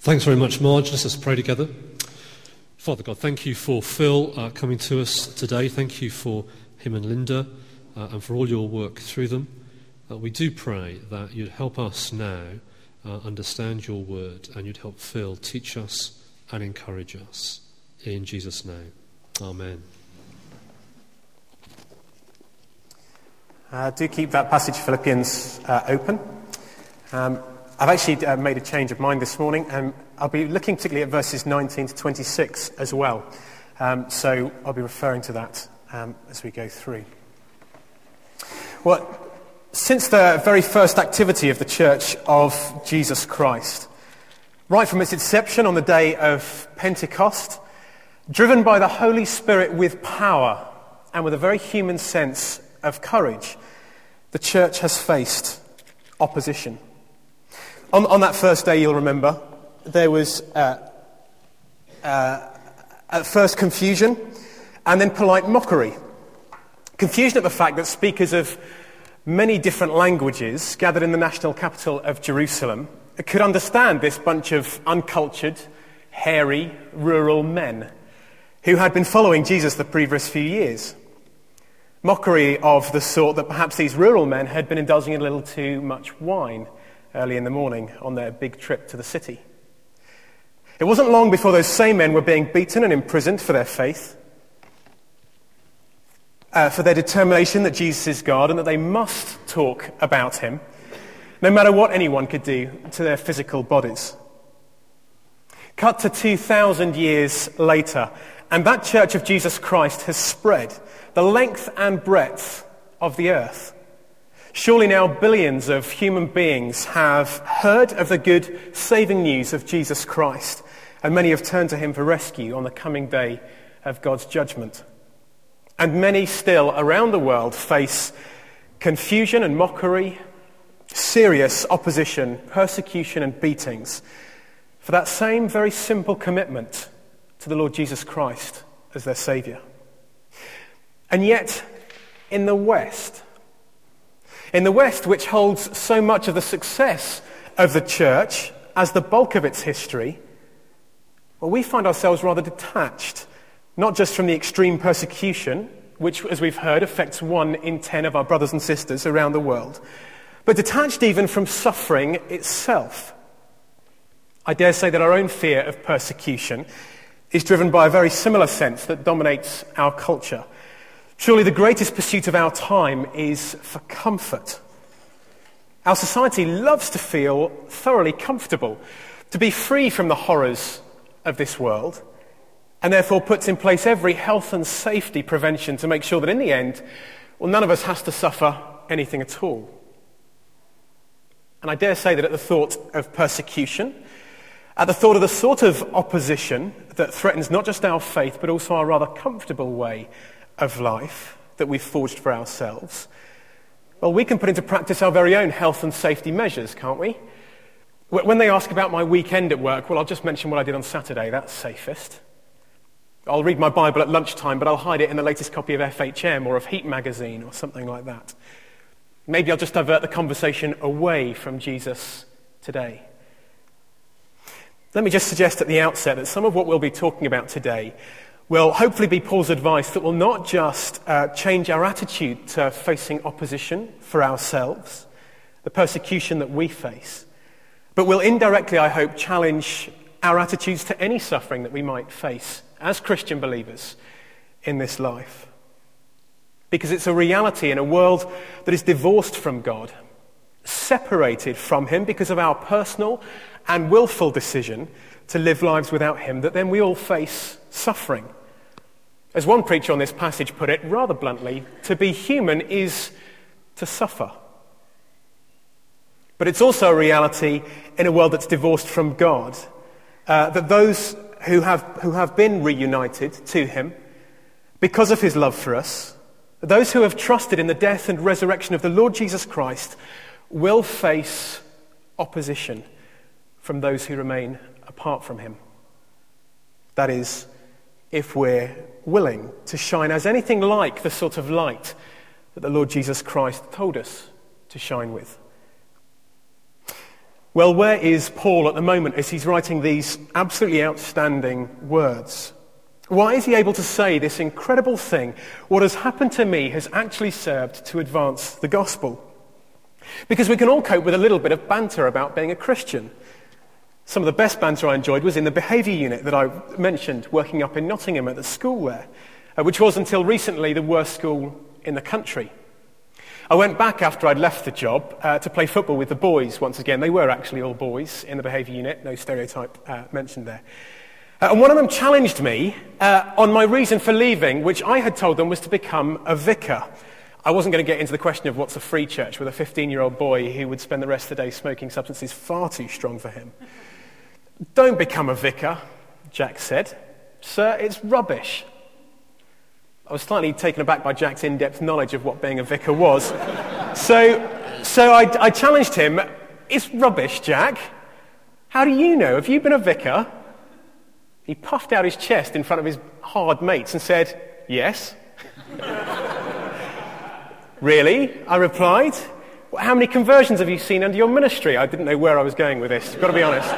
Thanks very much, Marge. Let's pray together. Father God, thank you for Phil coming to us today. Thank you for him and Linda and for all your work through them. We do pray that you'd help us now understand your word, and you'd help Phil teach us and encourage us. In Jesus' name, amen. Do keep that passage, Philippians, open. I've actually made a change of mind this morning, and I'll be looking particularly at verses 19 to 26 as well. So I'll be referring to that as we go through. Well, since the very first activity of the Church of Jesus Christ, right from its inception on the day of Pentecost, driven by the Holy Spirit with power and with a very human sense of courage, the Church has faced opposition. On that first day, you'll remember, there was at first confusion and then polite mockery. Confusion at the fact that speakers of many different languages gathered in the national capital of Jerusalem could understand this bunch of uncultured, hairy, rural men who had been following Jesus the previous few years. Mockery of the sort that perhaps these rural men had been indulging in a little too much wine early in the morning on their big trip to the city. It wasn't long before those same men were being beaten and imprisoned for their faith, for their determination that Jesus is God and that they must talk about him, no matter what anyone could do to their physical bodies. Cut to 2,000 years later, and that Church of Jesus Christ has spread the length and breadth of the earth. Surely now billions of human beings have heard of the good, saving news of Jesus Christ, and many have turned to him for rescue on the coming day of God's judgment. And many still around the world face confusion and mockery, serious opposition, persecution and beatings for that same very simple commitment to the Lord Jesus Christ as their Saviour. And yet, in the West, which holds so much of the success of the church as the bulk of its history, well, we find ourselves rather detached, not just from the extreme persecution, which, as we've heard, affects 1 in 10 of our brothers and sisters around the world, but detached even from suffering itself. I dare say that our own fear of persecution is driven by a very similar sense that dominates our culture. Surely the greatest pursuit of our time is for comfort. Our society loves to feel thoroughly comfortable, to be free from the horrors of this world, and therefore puts in place every health and safety prevention to make sure that in the end, well, none of us has to suffer anything at all. And I dare say that at the thought of persecution, at the thought of the sort of opposition that threatens not just our faith, but also our rather comfortable way of life that we've forged for ourselves, well, we can put into practice our very own health and safety measures, can't we? When they ask about my weekend at work, well, I'll just mention what I did on Saturday. That's safest. I'll read my Bible at lunchtime, but I'll hide it in the latest copy of FHM or of Heat magazine or something like that. Maybe I'll just divert the conversation away from Jesus today. Let me just suggest at the outset that some of what we'll be talking about today will hopefully be Paul's advice that will not just change our attitude to facing opposition for ourselves, the persecution that we face, but will indirectly, I hope, challenge our attitudes to any suffering that we might face as Christian believers in this life. Because it's a reality in a world that is divorced from God, separated from him because of our personal and willful decision to live lives without him, that then we all face suffering. As one preacher on this passage put it, rather bluntly, to be human is to suffer. But it's also a reality in a world that's divorced from God, that those who have been reunited to him because of his love for us, those who have trusted in the death and resurrection of the Lord Jesus Christ, will face opposition from those who remain apart from him. That is, if we're willing to shine as anything like the sort of light that the Lord Jesus Christ told us to shine with. Well, where is Paul at the moment as he's writing these absolutely outstanding words? Why is he able to say this incredible thing? What has happened to me has actually served to advance the gospel. Because we can all cope with a little bit of banter about being a Christian. Some of the best banter I enjoyed was in the behaviour unit that I mentioned, working up in Nottingham at the school there, which was until recently the worst school in the country. I went back after I'd left the job to play football with the boys once again. They were actually all boys in the behaviour unit, no stereotype mentioned there. And one of them challenged me on my reason for leaving, which I had told them was to become a vicar. I wasn't going to get into the question of what's a free church with a 15-year-old boy who would spend the rest of the day smoking substances far too strong for him. Don't become a vicar, Jack said. Sir, it's rubbish. I was slightly taken aback by Jack's in-depth knowledge of what being a vicar was. So I challenged him, it's rubbish, Jack. How do you know? Have you been a vicar? He puffed out his chest in front of his hard mates and said, yes. Really? I replied. Well, how many conversions have you seen under your ministry? I didn't know where I was going with this, got to be honest.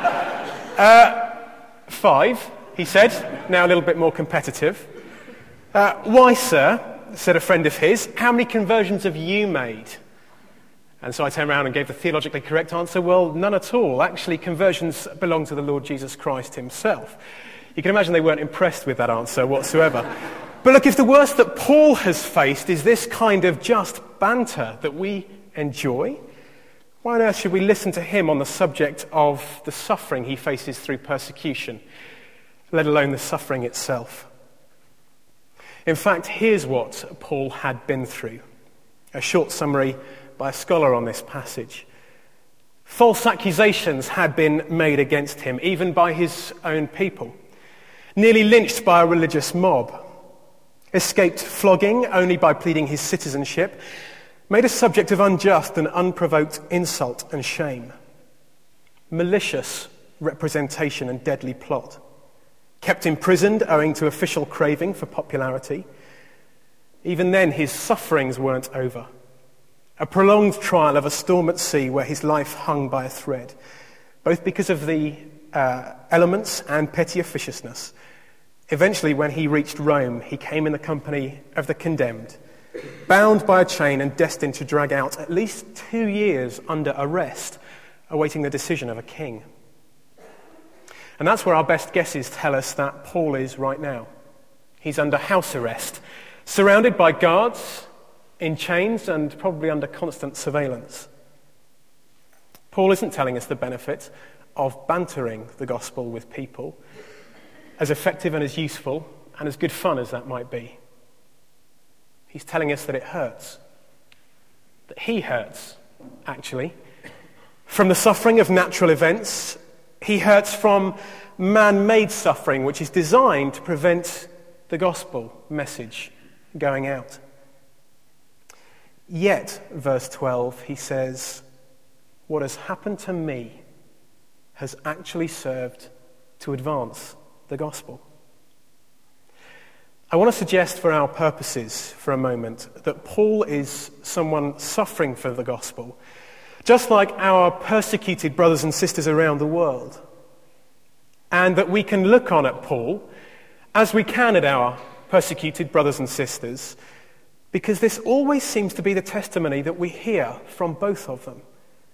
5, he said, now a little bit more competitive. Why, sir, said a friend of his, how many conversions have you made? And so I turned around and gave the theologically correct answer, well, none at all. Actually, conversions belong to the Lord Jesus Christ himself. You can imagine they weren't impressed with that answer whatsoever. But look, if the worst that Paul has faced is this kind of just banter that we enjoy, why on earth should we listen to him on the subject of the suffering he faces through persecution, let alone the suffering itself? In fact, here's what Paul had been through. A short summary by a scholar on this passage. False accusations had been made against him, even by his own people. Nearly lynched by a religious mob. Escaped flogging only by pleading his citizenship. Made a subject of unjust and unprovoked insult and shame. Malicious representation and deadly plot. Kept imprisoned owing to official craving for popularity. Even then, his sufferings weren't over. A prolonged trial of a storm at sea where his life hung by a thread, both because of the elements and petty officiousness. Eventually, when he reached Rome, he came in the company of the condemned, bound by a chain and destined to drag out at least 2 years under arrest, awaiting the decision of a king. And that's where our best guesses tell us that Paul is right now. He's under house arrest, surrounded by guards, in chains, and probably under constant surveillance. Paul isn't telling us the benefit of bantering the gospel with people, as effective and as useful and as good fun as that might be. He's telling us that it hurts, that he hurts, actually. From the suffering of natural events, he hurts from man-made suffering, which is designed to prevent the gospel message going out. Yet, verse 12, he says, what has happened to me has actually served to advance the gospel. I want to suggest for our purposes for a moment that Paul is someone suffering for the gospel, just like our persecuted brothers and sisters around the world. And that we can look on at Paul as we can at our persecuted brothers and sisters, because this always seems to be the testimony that we hear from both of them.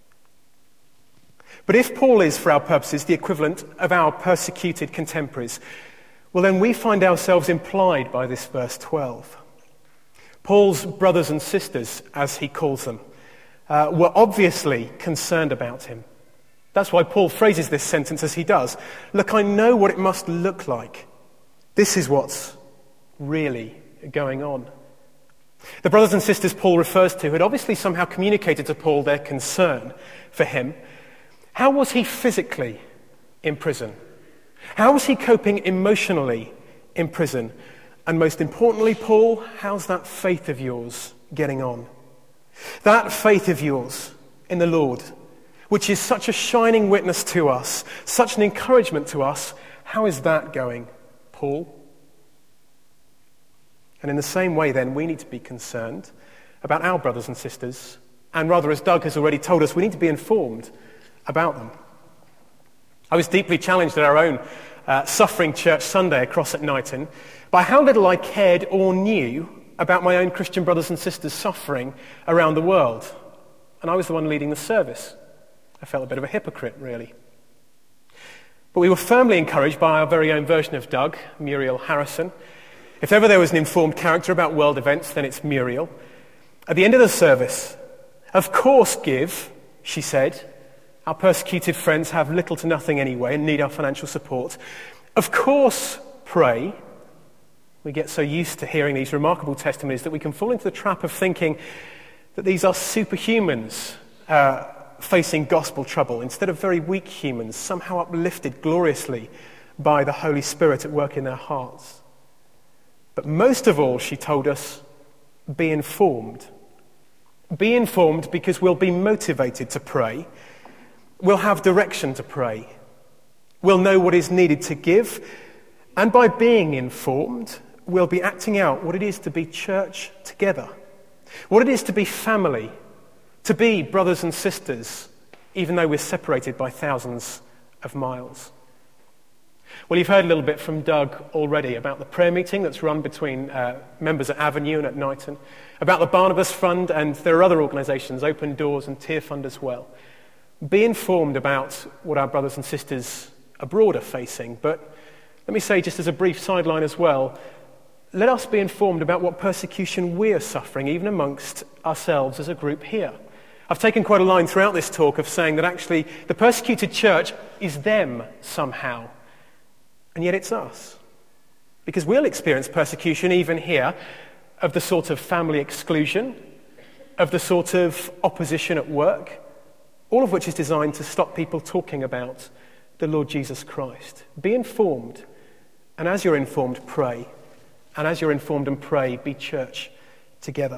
But if Paul is, for our purposes, the equivalent of our persecuted contemporaries, well, then we find ourselves implied by this verse 12. Paul's brothers and sisters, as he calls them, were obviously concerned about him. That's why Paul phrases this sentence as he does. Look, I know what it must look like. This is what's really going on. The brothers and sisters Paul refers to had obviously somehow communicated to Paul their concern for him. How was he physically in prison? How was he coping emotionally in prison? And most importantly, Paul, how's that faith of yours getting on? That faith of yours in the Lord, which is such a shining witness to us, such an encouragement to us, how is that going, Paul? And in the same way, then, we need to be concerned about our brothers and sisters, and rather, as Doug has already told us, we need to be informed about them. I was deeply challenged at our own Suffering Church Sunday across at Knighton by how little I cared or knew about my own Christian brothers and sisters suffering around the world. And I was the one leading the service. I felt a bit of a hypocrite, really. But we were firmly encouraged by our very own version of Doug, Muriel Harrison. If ever there was an informed character about world events, then it's Muriel. At the end of the service, "Of course give," she said. "Our persecuted friends have little to nothing anyway and need our financial support. Of course pray." We get so used to hearing these remarkable testimonies that we can fall into the trap of thinking that these are superhumans facing gospel trouble instead of very weak humans, somehow uplifted gloriously by the Holy Spirit at work in their hearts. But most of all, she told us, be informed. Be informed because we'll be motivated to pray. We'll have direction to pray. We'll know what is needed to give. And by being informed, we'll be acting out what it is to be church together, what it is to be family, to be brothers and sisters, even though we're separated by thousands of miles. Well, you've heard a little bit from Doug already about the prayer meeting that's run between members at Avenue and at Knighton, about the Barnabas Fund, and there are other organisations, Open Doors and Tear Fund as well. Be informed about what our brothers and sisters abroad are facing, but let me say, just as a brief sideline as well, let us be informed about what persecution we are suffering, even amongst ourselves as a group here. I've taken quite a line throughout this talk of saying that actually the persecuted church is them somehow, and yet it's us. Because we'll experience persecution even here of the sort of family exclusion, of the sort of opposition at work, all of which is designed to stop people talking about the Lord Jesus Christ. Be informed, and as you're informed, pray. And as you're informed and pray, be church together.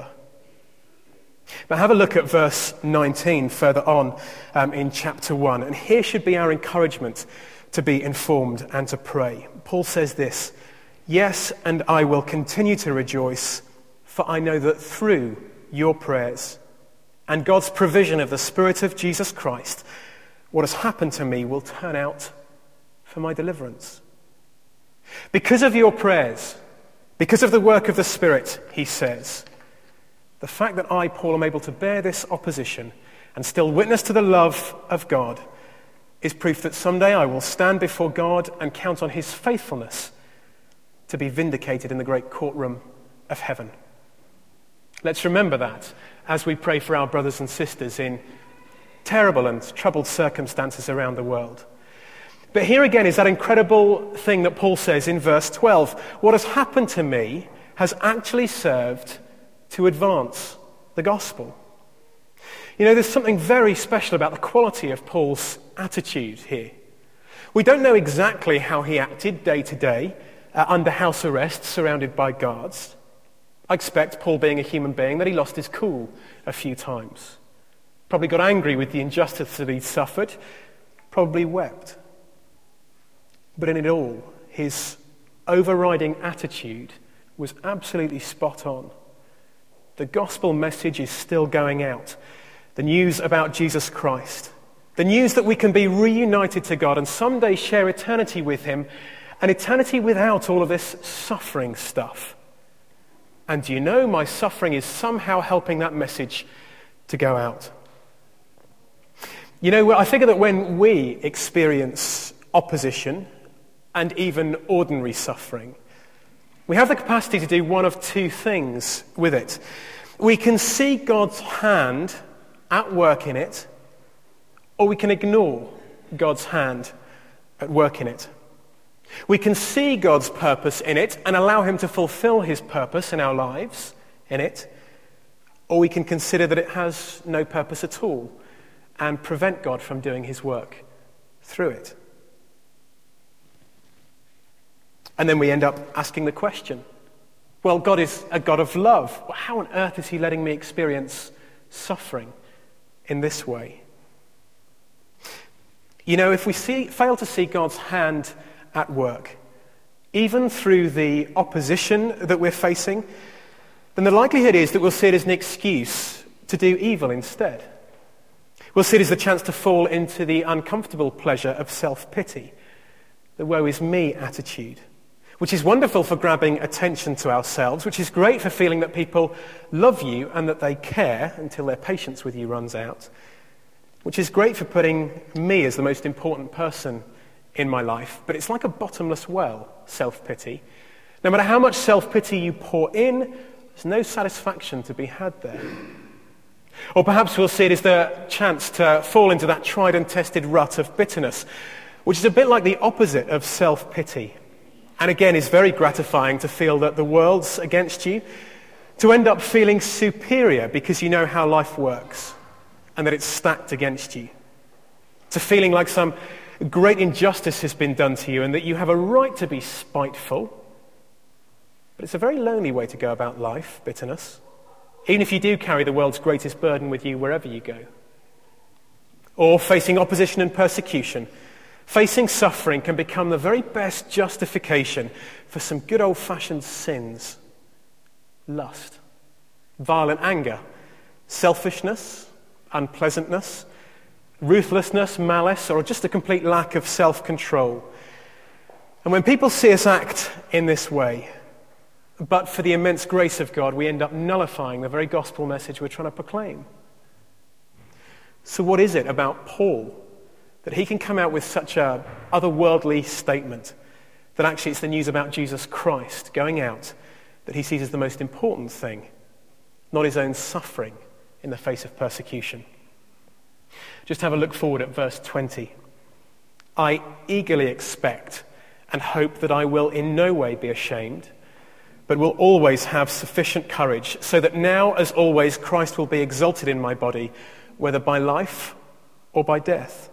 But have a look at verse 19 further on in chapter 1. And here should be our encouragement to be informed and to pray. Paul says this, "Yes, and I will continue to rejoice, for I know that through your prayers and God's provision of the Spirit of Jesus Christ, what has happened to me will turn out for my deliverance." Because of your prayers, because of the work of the Spirit, he says, the fact that I, Paul, am able to bear this opposition and still witness to the love of God is proof that someday I will stand before God and count on his faithfulness to be vindicated in the great courtroom of heaven. Let's remember that as we pray for our brothers and sisters in terrible and troubled circumstances around the world. But here again is that incredible thing that Paul says in verse 12. What has happened to me has actually served to advance the gospel. You know, there's something very special about the quality of Paul's attitude here. We don't know exactly how he acted day to day under house arrest, surrounded by guards. I expect, Paul being a human being, that he lost his cool a few times. Probably got angry with the injustice that he'd suffered. Probably wept. But in it all, his overriding attitude was absolutely spot on. The gospel message is still going out. The news about Jesus Christ. The news that we can be reunited to God and someday share eternity with him, an eternity without all of this suffering stuff. And do you know, my suffering is somehow helping that message to go out. You know, I figure that when we experience opposition and even ordinary suffering, we have the capacity to do one of two things with it. We can see God's hand at work in it, or we can ignore God's hand at work in it. We can see God's purpose in it and allow him to fulfill his purpose in our lives in it, or we can consider that it has no purpose at all and prevent God from doing his work through it. And then we end up asking the question, well, God is a God of love. How on earth is he letting me experience suffering in this way? You know, if we fail to see God's hand at work, even through the opposition that we're facing, then the likelihood is that we'll see it as an excuse to do evil instead. We'll see it as the chance to fall into the uncomfortable pleasure of self-pity, the woe is me attitude, which is wonderful for grabbing attention to ourselves, which is great for feeling that people love you and that they care until their patience with you runs out, which is great for putting me as the most important person in my life. But it's like a bottomless well, self-pity. No matter how much self-pity you pour in, there's no satisfaction to be had there. Or perhaps we'll see it as the chance to fall into that tried and tested rut of bitterness, which is a bit like the opposite of self-pity. And again, is very gratifying to feel that the world's against you, to end up feeling superior because you know how life works and that it's stacked against you, to feeling like some great injustice has been done to you and that you have a right to be spiteful. But it's a very lonely way to go about life, bitterness, even if you do carry the world's greatest burden with you wherever you go. Or facing opposition and persecution, facing suffering can become the very best justification for some good old-fashioned sins. Lust, violent anger, selfishness, unpleasantness, ruthlessness, malice, or just a complete lack of self-control. And when people see us act in this way, but for the immense grace of God, we end up nullifying the very gospel message we're trying to proclaim. So what is it about Paul that he can come out with such a otherworldly statement that actually it's the news about Jesus Christ going out that he sees as the most important thing, not his own suffering in the face of persecution? Just have a look forward at verse 20. I eagerly expect and hope that I will in no way be ashamed, but will always have sufficient courage, so that now, as always, Christ will be exalted in my body, whether by life or by death.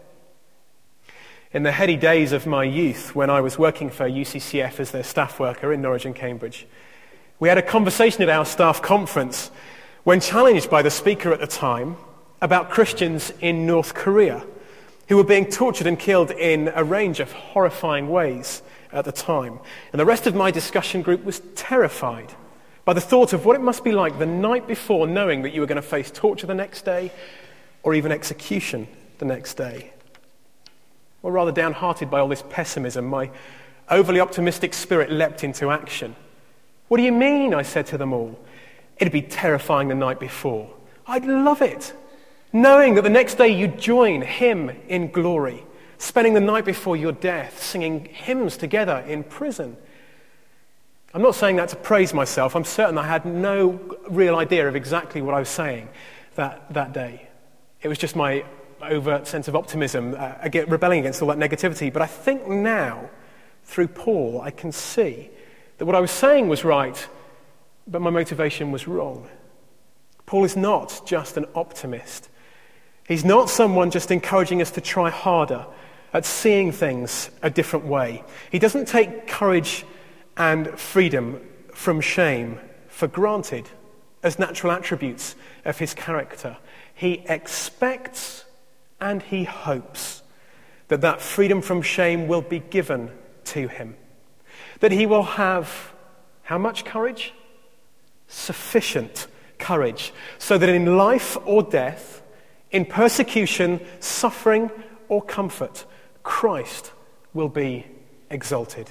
In the heady days of my youth, when I was working for UCCF as their staff worker in Norwich and Cambridge, we had a conversation at our staff conference when challenged by the speaker at the time about Christians in North Korea who were being tortured and killed in a range of horrifying ways at the time. And the rest of my discussion group was terrified by the thought of what it must be like the night before, knowing that you were going to face torture the next day or even execution the next day. Or rather downhearted by all this pessimism, my overly optimistic spirit leapt into action. What do you mean? I said to them all. It'd be terrifying the night before. I'd love it, knowing that the next day you'd join him in glory, spending the night before your death, singing hymns together in prison. I'm not saying that to praise myself. I'm certain I had no real idea of exactly what I was saying that day. It was just my overt sense of optimism, rebelling against all that negativity. But I think now, through Paul, I can see that what I was saying was right, but my motivation was wrong. Paul is not just an optimist. He's not someone just encouraging us to try harder at seeing things a different way. He doesn't take courage and freedom from shame for granted as natural attributes of his character. He expects and he hopes that that freedom from shame will be given to him. That he will have how much courage? Sufficient courage, so that in life or death, in persecution, suffering, or comfort, Christ will be exalted.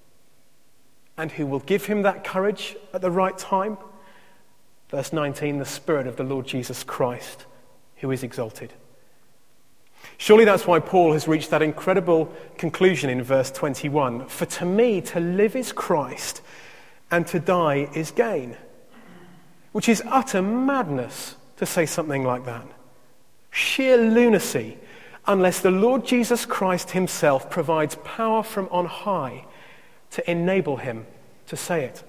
And who will give him that courage at the right time? Verse 19, the Spirit of the Lord Jesus Christ, who is exalted. Surely that's why Paul has reached that incredible conclusion in verse 21. For to me, to live is Christ, and to die is gain. Which is utter madness to say something like that. Sheer lunacy, unless the Lord Jesus Christ himself provides power from on high to enable him to say it.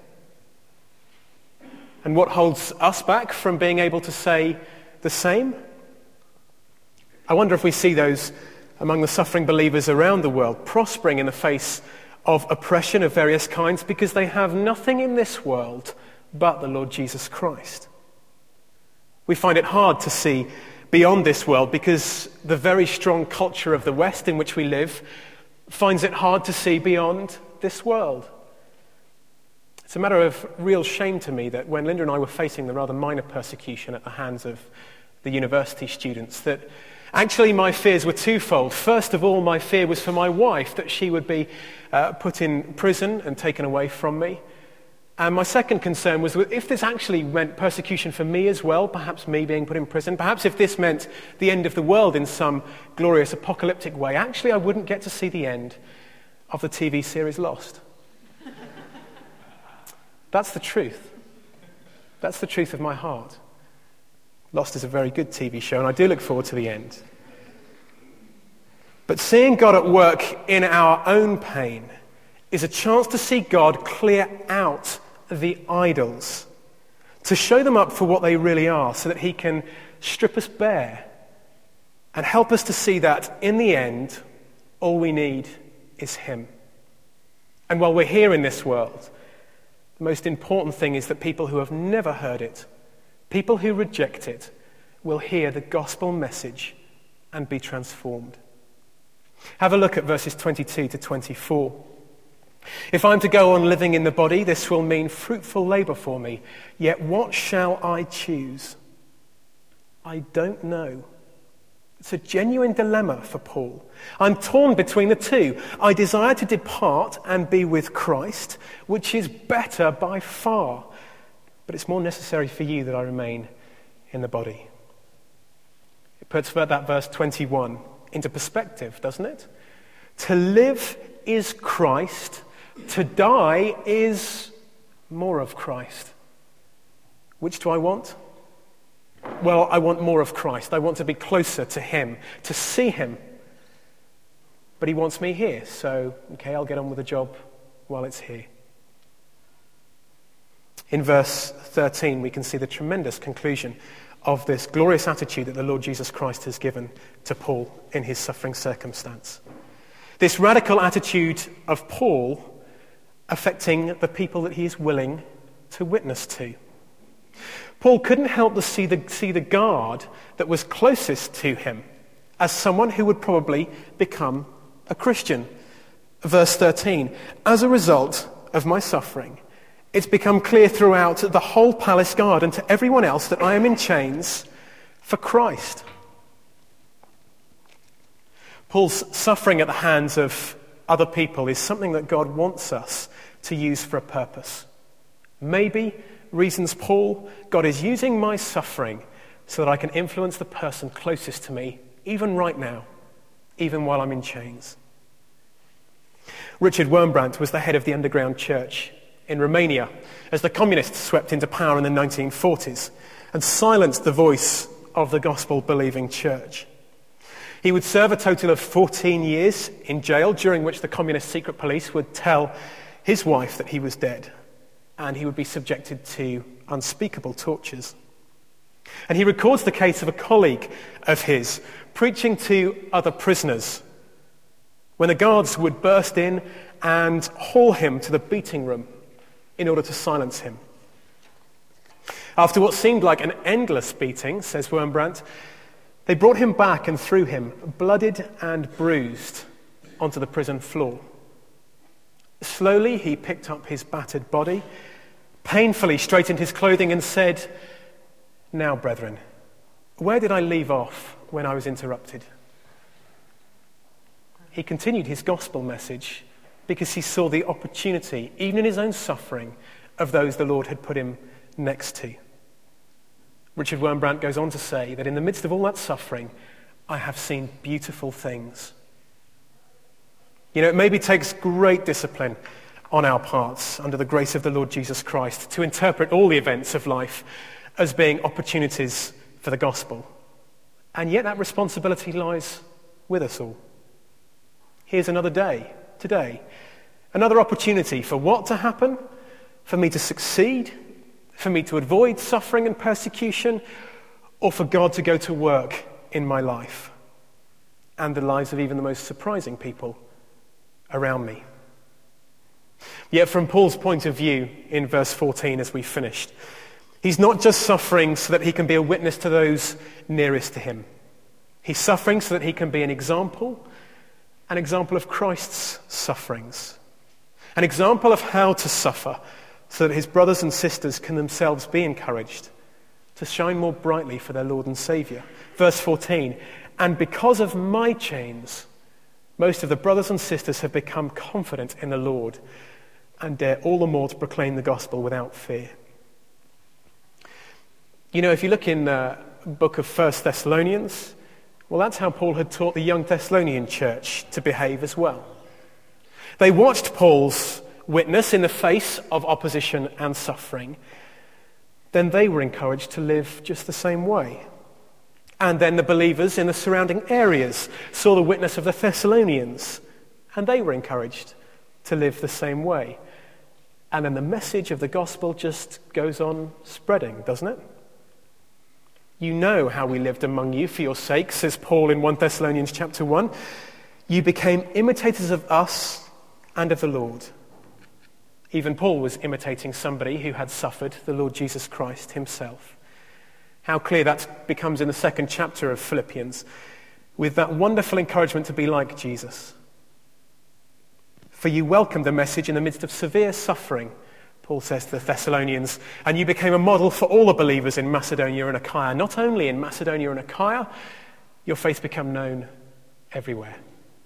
And what holds us back from being able to say the same? I wonder if we see those among the suffering believers around the world prospering in the face of oppression of various kinds because they have nothing in this world but the Lord Jesus Christ. We find it hard to see beyond this world because the very strong culture of the West in which we live finds it hard to see beyond this world. It's a matter of real shame to me that when Linda and I were facing the rather minor persecution at the hands of the university students, that Actually, my fears were twofold. First of all, my fear was for my wife, that she would be put in prison and taken away from me. And my second concern was if this actually meant persecution for me as well, perhaps me being put in prison, perhaps if this meant the end of the world in some glorious apocalyptic way, actually I wouldn't get to see the end of the TV series Lost. That's the truth. That's the truth of my heart. Lost is a very good TV show, and I do look forward to the end. But seeing God at work in our own pain is a chance to see God clear out the idols, to show them up for what they really are, so that he can strip us bare and help us to see that in the end, all we need is him. And while we're here in this world, the most important thing is that people who have never heard it, people who reject it, will hear the gospel message and be transformed. Have a look at verses 22 to 24. If I'm to go on living in the body, this will mean fruitful labor for me. Yet what shall I choose? I don't know. It's a genuine dilemma for Paul. I'm torn between the two. I desire to depart and be with Christ, which is better by far. But it's more necessary for you that I remain in the body. It puts that verse 21 into perspective, doesn't it? To live is Christ. To die is more of Christ. Which do I want? Well, I want more of Christ. I want to be closer to him, to see him. But he wants me here, so, okay, I'll get on with the job while it's here. In verse 13, we can see the tremendous conclusion of this glorious attitude that the Lord Jesus Christ has given to Paul in his suffering circumstance. This radical attitude of Paul affecting the people that he is willing to witness to. Paul couldn't help but see the guard that was closest to him as someone who would probably become a Christian. Verse 13, as a result of my suffering, it's become clear throughout the whole palace guard and to everyone else that I am in chains for Christ. Paul's suffering at the hands of other people is something that God wants us to use for a purpose. Maybe, reasons Paul, God is using my suffering so that I can influence the person closest to me, even right now, even while I'm in chains. Richard Wurmbrand was the head of the underground church in Romania as the communists swept into power in the 1940s and silenced the voice of the gospel-believing church. He would serve a total of 14 years in jail, during which the communist secret police would tell his wife that he was dead, and he would be subjected to unspeakable tortures. And he records the case of a colleague of his preaching to other prisoners when the guards would burst in and haul him to the beating room in order to silence him. After what seemed like an endless beating, says Wurmbrand, they brought him back and threw him, bloodied and bruised, onto the prison floor. Slowly he picked up his battered body, painfully straightened his clothing and said, "Now, brethren, where did I leave off when I was interrupted?" He continued his gospel message because he saw the opportunity, even in his own suffering, of those the Lord had put him next to. Richard Wurmbrand goes on to say that in the midst of all that suffering, I have seen beautiful things. You know, it maybe takes great discipline on our parts, under the grace of the Lord Jesus Christ, to interpret all the events of life as being opportunities for the gospel. And yet that responsibility lies with us all. Here's another day, today, another opportunity for what to happen, for me to succeed, for me to avoid suffering and persecution, or for God to go to work in my life and the lives of even the most surprising people around me. Yet from Paul's point of view, in verse 14 as we finished, he's not just suffering so that he can be a witness to those nearest to him. He's suffering so that he can be an example of Christ's sufferings, an example of how to suffer so that his brothers and sisters can themselves be encouraged to shine more brightly for their Lord and Saviour. Verse 14, And because of my chains, most of the brothers and sisters have become confident in the Lord and dare all the more to proclaim the gospel without fear. You know, if you look in the book of 1 Thessalonians, well, that's how Paul had taught the young Thessalonian church to behave as well. They watched Paul's witness in the face of opposition and suffering. Then they were encouraged to live just the same way. And then the believers in the surrounding areas saw the witness of the Thessalonians, and they were encouraged to live the same way. And then the message of the gospel just goes on spreading, doesn't it? You know how we lived among you for your sake, says Paul in 1 Thessalonians chapter 1. You became imitators of us and of the Lord. Even Paul was imitating somebody who had suffered, the Lord Jesus Christ himself. How clear that becomes in the second chapter of Philippians, with that wonderful encouragement to be like Jesus. For you welcomed the message in the midst of severe suffering, Paul says to the Thessalonians, and you became a model for all the believers in Macedonia and Achaia. Not only in Macedonia and Achaia, your faith became known everywhere.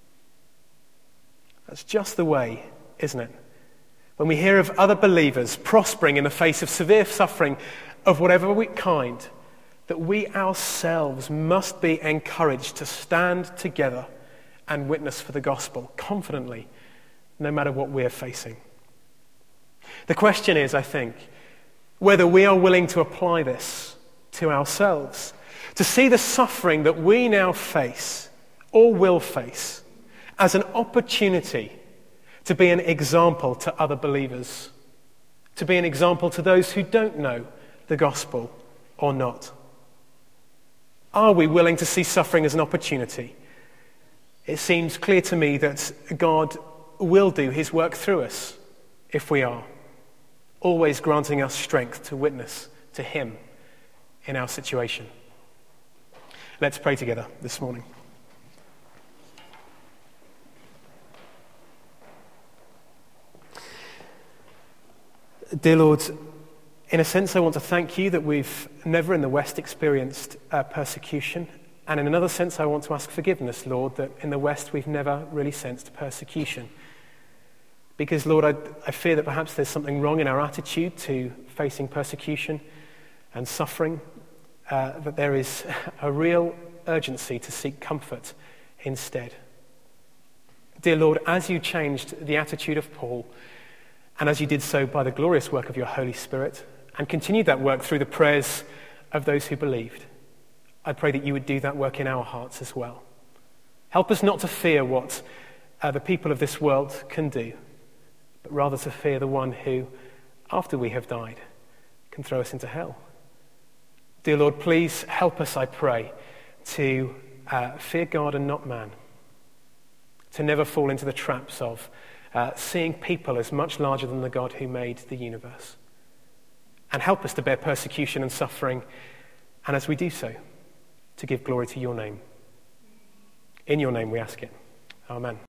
That's just the way, isn't it? When we hear of other believers prospering in the face of severe suffering of whatever kind, that we ourselves must be encouraged to stand together and witness for the gospel confidently, no matter what we're facing. The question is, I think, whether we are willing to apply this to ourselves, to see the suffering that we now face, or will face, as an opportunity to be an example to other believers, to be an example to those who don't know the gospel or not. Are we willing to see suffering as an opportunity? It seems clear to me that God will do his work through us if we are, always granting us strength to witness to him in our situation. Let's pray together this morning. Dear Lord, in a sense I want to thank you that we've never in the West experienced persecution. And in another sense I want to ask forgiveness, Lord, that in the West we've never really sensed persecution. Because, Lord, I fear that perhaps there's something wrong in our attitude to facing persecution and suffering, that there is a real urgency to seek comfort instead. Dear Lord, as you changed the attitude of Paul, and as you did so by the glorious work of your Holy Spirit, and continued that work through the prayers of those who believed, I pray that you would do that work in our hearts as well. Help us not to fear what the people of this world can do, but rather to fear the one who, after we have died, can throw us into hell. Dear Lord, please help us, I pray, to fear God and not man, to never fall into the traps of seeing people as much larger than the God who made the universe. And help us to bear persecution and suffering, and as we do so, to give glory to your name. In your name we ask it. Amen.